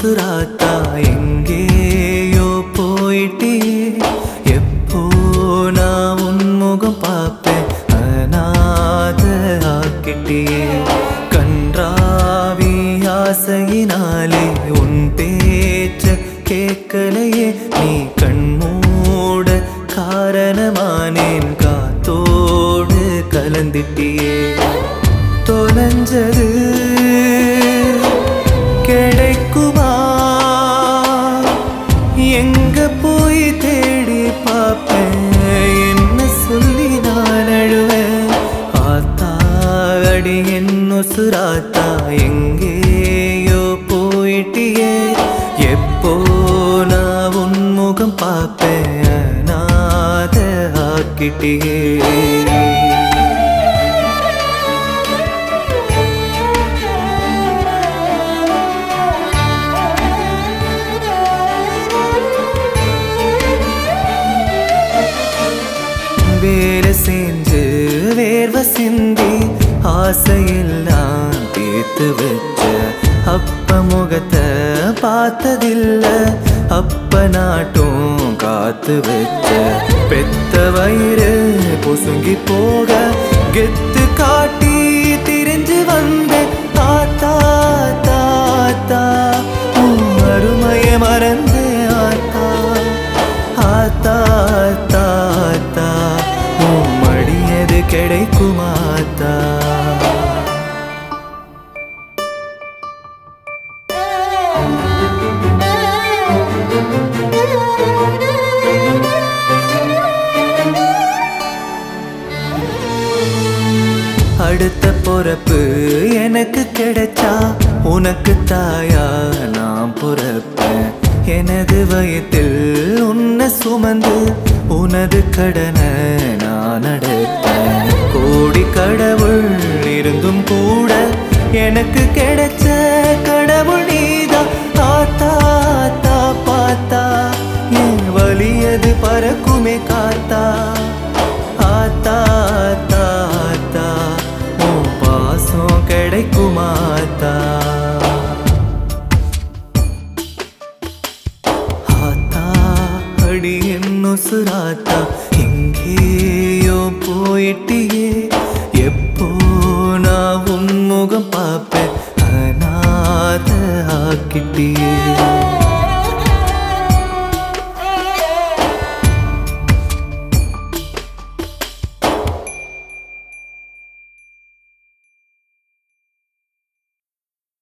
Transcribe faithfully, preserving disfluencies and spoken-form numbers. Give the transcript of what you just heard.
உசுராத்தா எங்கேயோ போயிட்டியே எப்போ நான் உன் முகம் பார்ப்பேன் அநாத ஆக்கிட்டியே கன்றாவி ஆசையினாலே உன் பேச்ச கேட்கலையே நீ கண்மூட காரணமானேன் காத்தோடு கலந்திட்டியே தொலைஞ்சது கிடைக்குமா எங்க போய் தேடி பார்ப்பேன் என்ன சொல்லி நான் அழுவேன் ஆத்தா அடி என்ன சுராத்தா எங்கேயோ போயிட்டியே எப்போ நான் உன் முகம் பார்ப்பேன் அநாத ஆக்கிட்டியே வேலை செஞ்சு வேர்வை சிந்தி ஆசையெல்லாம் தீர்த்து வச்ச அப்ப முகத்தை பார்த்ததில்ல அப்ப நாட்டும் காத்து வச்ச பெத்த வயிறு பொசுங்கி போக கெத்து காட்டி திரிஞ்சு வந்த தாத்தா தாத்தா அருமைய மறந்த ஆத்தா ஆத்தா தாத்தா மடியது கிடைக்குமாத்தா அடுத்த பொறப்பு எனக்கு கிடைச்சா உனக்கு தாயா நான் பொறப்பேன் எனது வயத்தில் உன்னை சுமந்து உனது கடனை நான் அடைப்பேன் கோடி கடவுள் இருந்தும் கூட எனக்கு கிடைச்ச கடவுள் நீதான் தாத்தா தா பாத்தா என் வலியது பறக்குமே காத்தா ஆத்தா தாத்தா உன் பாசம் கிடைக்குமாத்தா ஆத்தா அடி என்ன சுராத்தா எங்கேயோ போயிட்டியே எப்போ நான் உன் முகம் பார்ப்பேன் அநாத ஆக்கிட்டியே